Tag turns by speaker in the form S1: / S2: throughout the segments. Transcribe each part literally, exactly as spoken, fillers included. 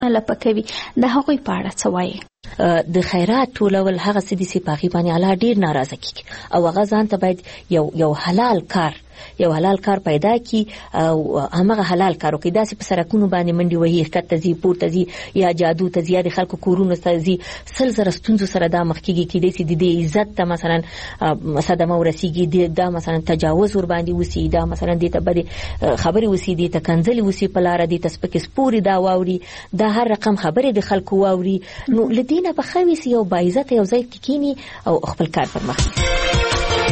S1: لپکوي د هغوی په اړه څه وایي؟
S2: د خیرات ټولول هغه څه دي چې په هغې باندې الله ډېر ناراضه کېږي او هغه ځان ته باید یو یو حلال کار یو حلال کار پیدا کړي او همغه حلال کار وکړي. داسې په سړکونو باندې منډې وهي، ښکته ځي، پورته ځي، یا جادو ته ځي، یا د خلکو کورونو ته ځي، سل زره ستونزو سره دا مخ کېږي. کېدای شي د دې عزت ته مثلا صدمه ورسېږي، دا مثلا تجاوز ورباندې وسي، دا مثلا دې ته بدې خبرې وسي، دې ته کنځلې وسي په لاره، دې ته سپکې سپورې دا واوري، دا هر رقم خبرې د خلکو واوري. نو له دې نه به ښه وي چې یو باعزته یو ځای کې کښېني او خپل کار پر مخ یوسي.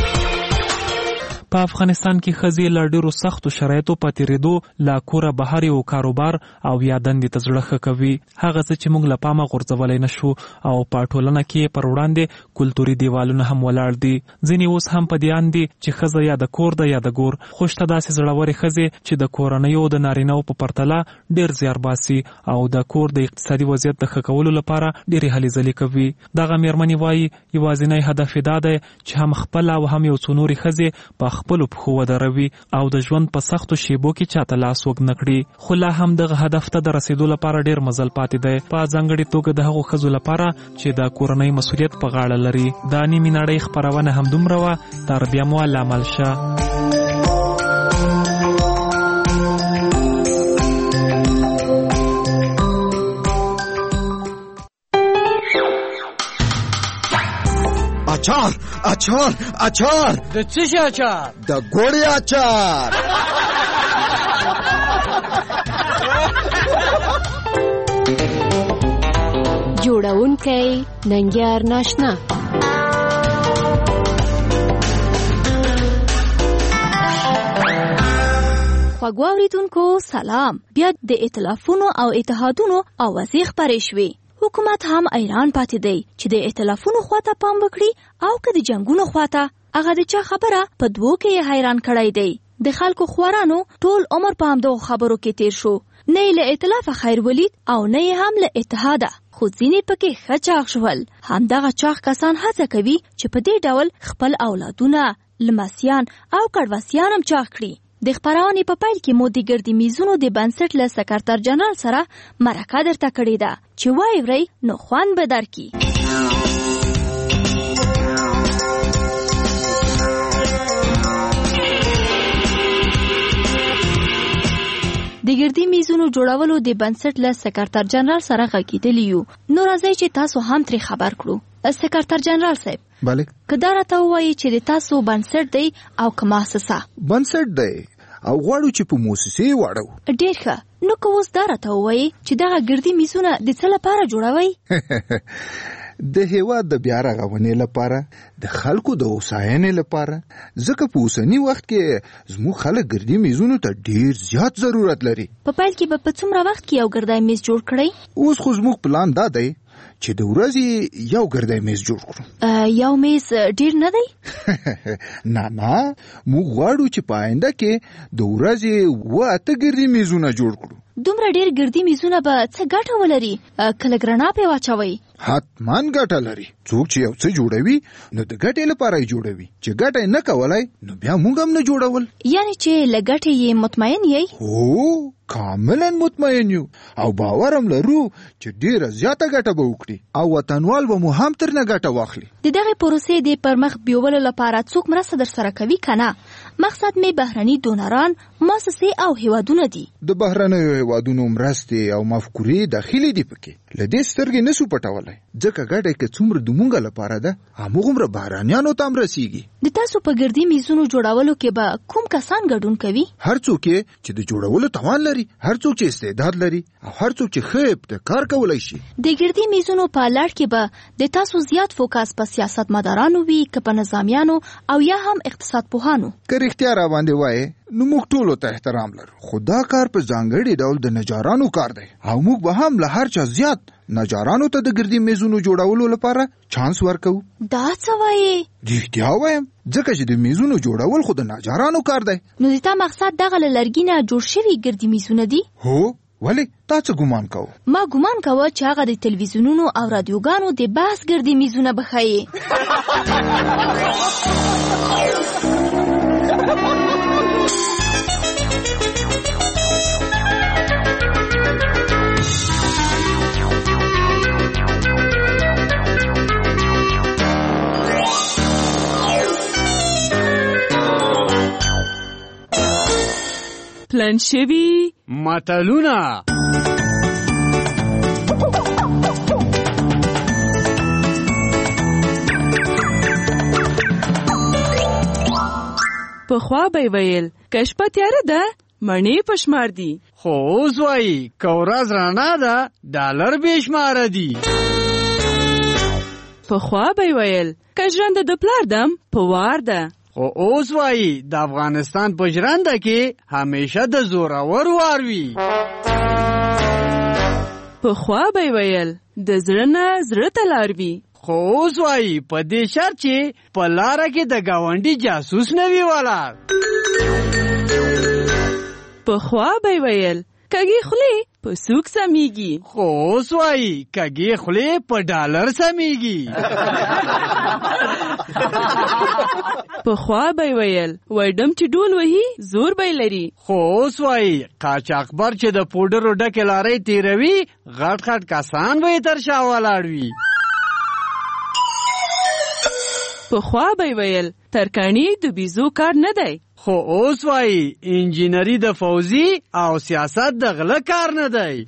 S3: په افغانستان کې ښځې له ډېرو سختو شرایطو په تېرېدو له کوره بهر یو کاروبار او یا دندې ته زړه ښه کوي. هغه څه چې موږ له پامه غورځولی نه شو او په ټولنه کې پر وړاندې کلتوري دیوالونه هم ولاړ دي. ځینې اوس هم په دې اند دي چې ښځه یا د کور ده یا د ګور. خو شته داسې زړورې ښځې چې د کورنیو د نارینه‌و په پرتله ډېر زیار باسي او د کور د اقتصادي وضعیت د ښه کولو لپاره ډېرې هلې ځلې کوي. دغه مېرمنې وایي یوازینی هدف یې دا دی چې هم خپله او هم یو څو نورې ښځې په خپلو پښو ودروي او د ژوند په سختو شیبو کې چاته لاس وږ نه کړي. خو لا هم دغه هدف ته د رسېدو لپاره ډېر مزل پاتې دی، په ځانګړې توګه د هغو ښځو لپاره چې د کورنۍ مسؤلیت په غاړه لري. دا نیمې نړۍ خپرونه همدومره وه. تر بیا مو الله مل شه.
S4: اچار اچار اچار
S5: د څه شي اچار؟
S4: د ګوړې اچار.
S6: جوړونکی ننګیار ناشنا.
S1: خوږو اوریدونکو سلام. بیا د ائتلافونو او اتحادونو اوازې خپرې شوې. حکومت هم ایران پاتې دی چې د ائتلافونو خواته پام وکړي او که د جنگونو خواته. هغه د چا خبره په دوو کې یې حیران کړی دی. د خلکو خوارانو ټول عمر په همدغو خبرو کې تیر شو. نه یې له ائتلافه خیر ولید او نه یې هم له اتحاده. خو ځینې پکې ښه چاغ شول. همدغه چاغ کسان هڅه کوي چې په دې ډول خپل اولادونه، لمسیان او کډواسیان هم چاغ کړي. د خپرونې په پیل کې مو د ګردي میزونو د بنسټ له سکرتر جنرال سره مرکه درته کړې ده چې وایي ورئ نو خوند به درکړي. د ګردي میزونو جوړولو د بنسټ له سکرتر جنرال سره غږېدلي یو. نو راځئ چې تاسو هم ترې خبر کړو. سکرتر جنرال صاحب،
S4: بله
S1: که دا راته ووایي چې د تاسو بنسټ دی او که مؤسسه؟
S4: بنسټ دی او غواړو چې په موسسې واړو.
S1: ډېر ښه. نو که اوس دا راته ووایي چې دغه ګردي میزونه د څه لپاره جوړوئ؟
S4: د هیواد د بیا رغونې لپاره، د خلکو د هوساینې لپاره. ځکه په اوسني وخت کې زموږ خلک ګردي میزونو ته ډیر زیات ضرورت لري.
S1: په پیل کې به په څومره وخت کې یو ګردی میز جوړ کړئ؟
S4: اوس خو زموږ پلان دا دی چې د ورځې یو ګردی میز جوړ کړو.
S1: یو میز ډیر نه دی؟
S4: نه نه، موږ غواړو چې په آینده کې د ورځې اوه اته ګردي میزونه جوړ کړو.
S1: دومره ډیر ګردي میزونه به څه ګټه ولري که لږ رڼا پرې واچوئ؟
S4: حتماً ګټه لري. څوک چې یو څه جوړوي نو د ګټې لپاره یې جوړوي. چې ګټه یې نه کولای نو بیا موږ هم نه جوړول.
S1: یعنی چې له ګټې یې مطمئن یې؟
S4: هو، کاملا مطمئن یو او باور هم لرو چې ډیره زیاته ګټه به وکړي او وطنوال به مو هم ترنه ګټه واخلي.
S1: د دغې پروسې د پرمخ بیولو لپاره څوک مرسته در سره کوي که نه؟ مقصد مې بهرني دونران، مؤسسې او هیوادونه دي.
S4: د بهرنیو هیوادونو مرستې او مفکورې داخلي دي پکې. له دې سترګې نسو پټولی ځکه ګټه که څومره د مونږ لپاره ده هموږمره بهرانیانو ته هم رسیږي.
S1: د تاسو په ګردي میزونو جوړولو کې به کوم کسان ګډون کوي؟
S4: هر څوک چې د جوړولو توان لري، هر څوک چې استعداد لري او هر څوک چې ښه ابتکار کولی شي.
S1: د ګردي میزونو په لړ کې به د تاسو زیات فوکس په سیاست مدارانو وي که په نظامیانو او یا هم اقتصاد پوهانو؟
S4: که رښتیا را باندې وایې نو موږ ټولو ته احترام لرو، خو دا کار په ځانګړي ډول د نجارانو کار دی او موږ به هم له هر چا زیات نجارانو ته د ګردي میزونو جوړولو لپاره چانس ورکو.
S1: دا څه وایې؟
S4: رښتیا وایم، ځکه چې د میزونو جوړول خو د نجارانو کار دی.
S1: نو د تا مقصد دغه له لرګي نه جوړ شوي ګردي میزونه دي؟
S4: هو. ولې تا څه ګمان کوو؟
S1: ما ګمان کوه چې هغه د تلویزیونونو او رادیوګانو د بحث ګردي میزونه به ښیې.
S5: پلن شوي
S7: متلونه.
S5: پخوا به ویل کشپه تیاره ده مڼې په شمار دي،
S7: خو اوس وایي که ورځ رڼا ده ډالر بې شماره دي.
S5: پخوا به ویل که ژرنده د پلار دم په وار ده،
S7: خو اوس وایي د افغانستان په ژرنده کې همیشه د زورور وار وي.
S5: پخوا به ویل د زړه نه زړه ته لار وي،
S7: خو اوس وایي په دې شرط چې په لاره کې د ګاونډي جاسوس نه وي ولاړ.
S5: پخوا به ویل کږې خولې په سوک سمیږي،
S7: خو اوس وایي کږې خولې په ډالر سمیږي.
S5: پخوا به ویل وایډم چې ډول وهي زور به لري،
S7: خو اوس وایي قاچاقبر چې د پوډرو ډکې لارۍ تیروي غټ غټ کسان به یې تر شا ولاړ وي.
S5: پخوا به ویل ترکاڼي د بیزو کار نه دی،
S7: خو اوس وایي انجینری د فوزي او سیاست د غله کار نه دی.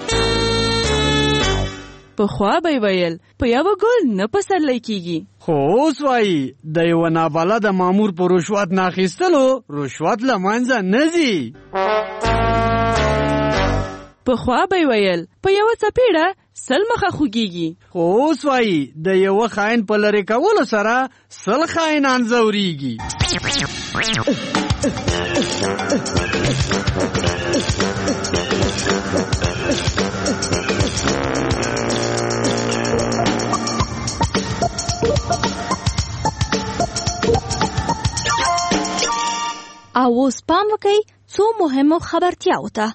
S5: پخوا به ویل په یوه ګل نه پسرلی کیږي،
S7: خو اوس وایي د یوه نابلده مامور په رشوت نه اخیستلو رشوت له منځه نه ځي.
S5: پخوا به ویل په یوه څپېړه سل مخه خوږیږي،
S7: خو اوس وایي د یوه خاین په لرې کولو سره سل خاینان ځورېږي.
S1: او اوس پام وکئ څو مهمو خبرتیاو ته.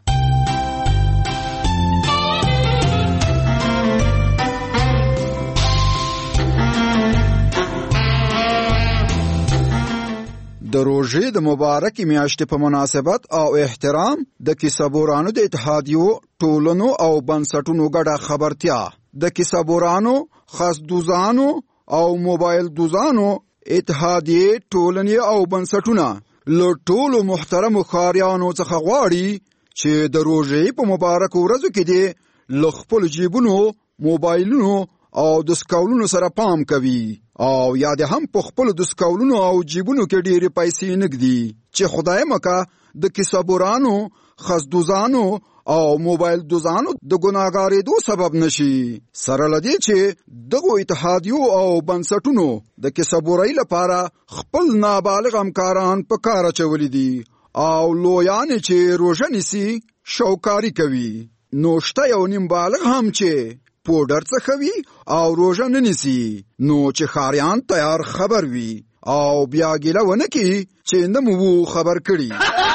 S4: د روژې د مبارکې میاشتې په مناسبت او احترام د کیسهبورانو د اتحادیو ټولنو او بنسټونو ګډه خبرتیا. د کیسهبورانو، خاصدوزانو او موبایل دوزانو اتحادیې ټولنې او بنسټونه له ټولو محترمو ښاریانو څخه غواړي چې د روژې په مبارکو ورځو کې دې له خپلو جیبونو، موبایلونو او د سکاولونو سره پام کوي او یا د هم په خپلو د سکاولونو او جیبونو کې ډېرې پیسې نږدي چې خدای مکه د کیسهبورانو، خاصدوزانو او موبایل دوزانو د ګناهګارېدو سبب نشي. سره له دې چې دغو اتحادیو او بنسټونو د کیسهبورۍ لپاره خپل نابالغ همکاران په کار اچولي دي او لویانې چې روژه نیسي شوکاري کوي. نو شته یو نیم بالغ هم چې پوډر څخوي او روژه نه نیسي، نو چې ښاریان تیار خبر وي او بیا ګیله ونه کړي چې نه مو خبر کړي.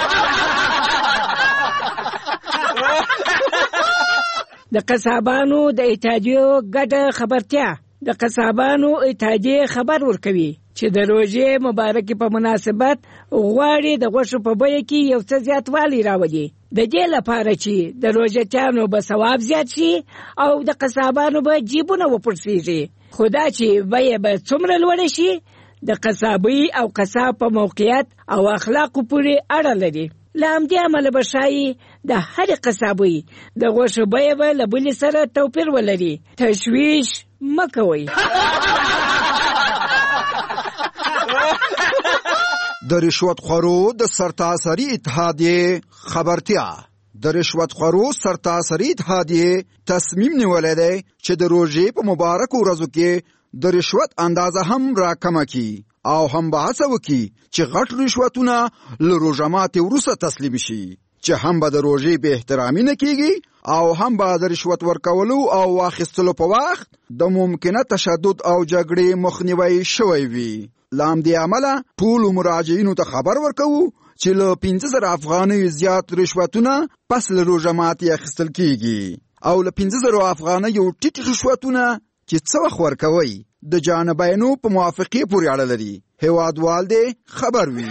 S8: د قصابانو د اتحادیو ګډه خبرتیا. د قصابانو اتحادیې خبر ورکوي چې د روژې مبارکې په مناسبت غواړي د غوښو په بیه کې یو څه زیاتوالی راولي، د دې لپاره چې د روژه‌چیانو به ثواب زیات شي او د قصابانو به جیبونه وپړسېږي. خو دا چې بیه به څومره لوړه شي د قصابۍ او قصاب په موقعیت او اخلاقو پورې اړه لري. له همدې امله به ښایي د هرې قصابۍ د غوښو بیه به له بلې سره توپیر ولري. تشویش مه کوئ.
S4: د رشوت خورو د سرتاسري اتحادیې خبرتیا. د رشوت خورو سرتاسري اتحادیې تصمیم نیولی دی چې د روژې په مبارکو ورځو کې د رشوت اندازه هم راکمه کړي او هم به هڅه وکړي چې غټ رشوتونه له روژه ماتې وروسته تسلیم شي، چې هم به د روژې بې احترامي نه کیږي او هم به د رشوت ورکولو او واخیستلو په وخت د ممکنه تشدد او جګړې مخنیوی شوی وي. له همدې امله ټولو مراجعینو ته خبر ورکوو چې له پنځه زره افغانیو زیات رشوتونه پس له روژه ماتې اخیستل کیږي او له پنځه زره افغانیو ټیټ رشوتونه چې څه وخت ورکوي د جانبینو په موافقې پورې اړه لري. هیوادوال دې خبر وي.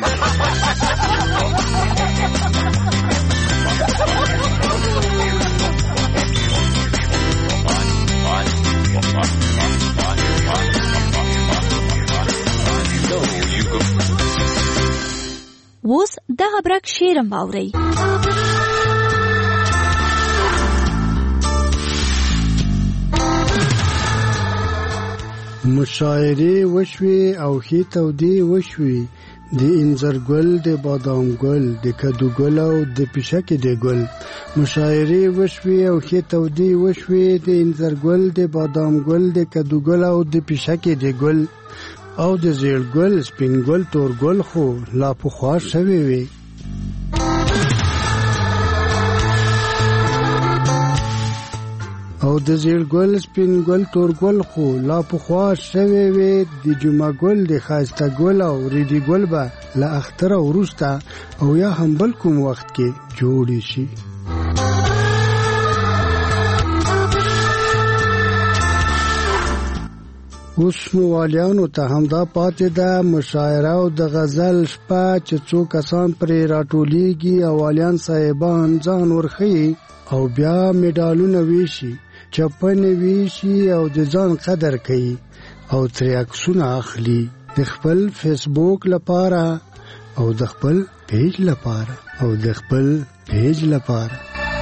S1: اوس دغه برک شعرم واورئ.
S9: مشاعرې وشوي او ښې تودې وشوي، د انځر ګل، د بادام ګل، د کدو ګل او د پیشکې د ګل. مشاعرې وشوي او ښې تودې وشوي، د انځر ګل، د بادام ګل، د کدو ګل او د پیشکې د ګل او د زیړ ګل، سپین ګل، تور ګل خو لا پخوا شوي وي. او د زیړ ګل، سپین ګل، تور ګل خو لا پخوا شوي وي. د جمعه ګل، د ښایسته ګل او ریډي ګل به له اختره وروسته او یا هم بل کوم وخت کې جوړې شي. اوس موالیانو ته همدا پاتې ده مشاعره او د غزل شپه چې څو کسان پرې راټولیږي، اوالیان صاحبان ځان ورښیي او بیا میډالونه ویشي، چپنې ویشي او د ځان قدر کوي او ترې عکسونه اخلي د خپل فیسبوک لپاره او د خپل پیج لپاره او د خپل پیج لپاره.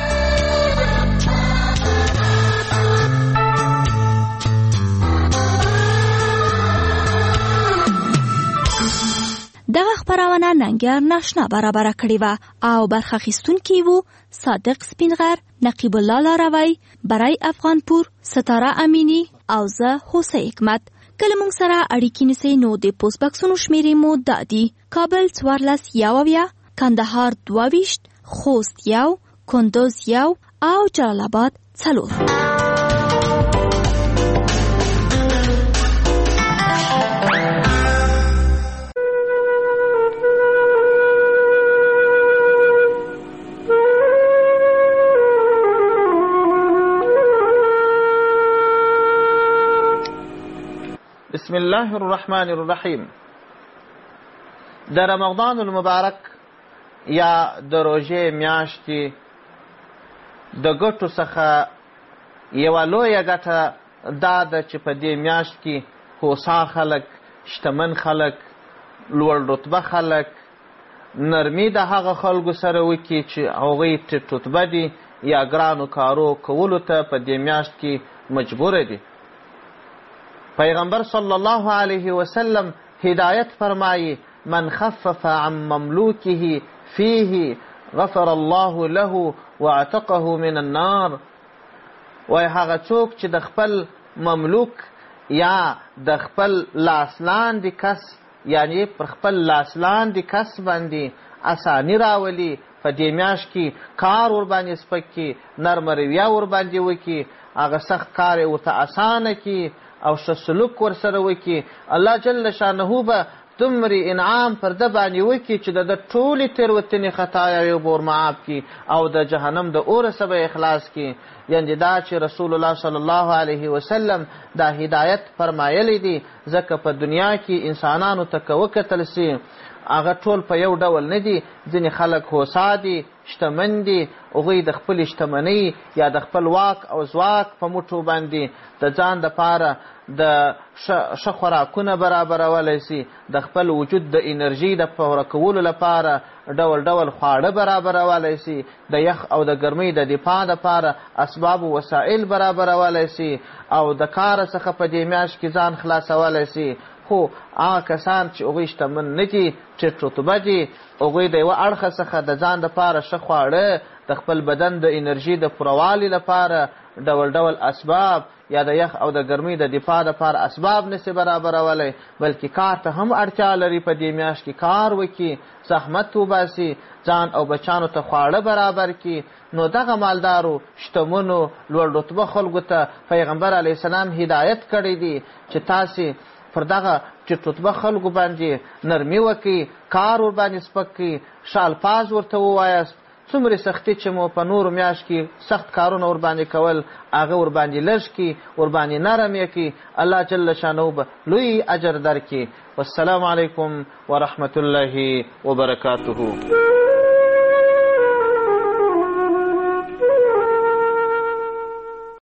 S1: دغه خپرونه ننګیار ناشنا برابره کړې وه او برخه اخیستونکي وو صادق سپینغر، نقیب الله لاروی، برای افغانپور، ستاره امینی او زه هوسۍ حکمت. کله موږ سره اړیکې نیسئ نو د پوسټ بکسونو شمیرې مو دا دي: کابل څوارلس یو اویا، کندهار دوه ویشت، خوست یو، کندوز یو او جلال آباد څلور.
S10: بسم الله الرحمن الرحیم. د رمضان المبارک یا د روژې میاشتې د ګټو څخه یوه لویه ګټه دا ده چې په دې میاشت کې هوسا خلک، شتمن خلک، لوړ رتبه خلک نرمي د هغه خلکو سره وکړي چې هغوی ټیټ رتبه دي یا ګرانو کارو کولو ته په دې میاشت کې مجبوره دي. پیغمبر صلی الله علیه وسلم هدایت فرمایی: من خفف عن مملوکه فیه غفر الله له واعتقه من النار. وای هغه څوک چې د خپل مملوک یا د خپل لاسلاندې کس یعنی پر خپل لاسلاندې کس باندې اسانی راولي، په دې میاشت کې کار ورباندې سپک کړي، نرمه رویه ورباندې وکړي، هغه سخت کار یې ورته اسانه کړي او ښه سلوک ورسره وکړي، الله جل شانه به دومره انعام پر ده باندې وکړي چې د ده ټولې تېروتنې خطایاوې به ورمعاف کړي او د جهنم د اوره څخه به اخلاص کړي. یعنې دا چې رسول الله صلی الله علیه وسلم دا هدایت فرمایلی دی، ځکه په دنیا کې انسانانو ته که وکتل سي هغه ټول په یو ډول نه دي. ځینې خلک هوسا دي، شتمن دي، هغوی د خپلې شتمنۍ یا د خپل واک او ځواک په موټو باندې د ځان دپاره د ښه خوراکونه برابرولی سي، د خپل وجود د انرژي د پوره کولو لپاره ډول ډول خواړه برابرولی سي، د یخ او د ګرمۍ د دفاع دپاره اسباب و وسایل برابرولی سي او د کاره څخه په دې میاشت کې ځان خلاصولی سي. خو هغه کسان چې هغوی شتمن نه دي، ټیټ رتبه دي، هغوی د یوه اړخه څخه د ځان دپاره ښه خواړه، د خپل بدن د انرژي د پوروالي لپاره ډول ډول اسباب یا د یخ او د ګرمۍ د دفاع دپاره اسباب نسي برابرولی، بلکې کار ته هم اړتیا لري. په دې میاشت کې کار وکړي، زحمت وباسي، ځان او بچانو ته خواړه برابر کړي. نو دغه مالدارو، شتمنو، لوړ رتبه خلکو ته پیغمبر علیه السلام هدایت کړی دی چې تاسې پر دغه ټیټ رتبه خلکو باندې نرمي وکړي، کار ورباندې سپک کړي، ښه الفاظ ورته ووایاست. څومره سختي چې مو په نورو میاشت کې سخت کارونه ورباندې کول، هغه ورباندې لږ کړي، ورباندې نرم یې کړي، الله جل شانه به لوی اجر درکړي. والسلام علیکم ورحمة الله وبرکاته.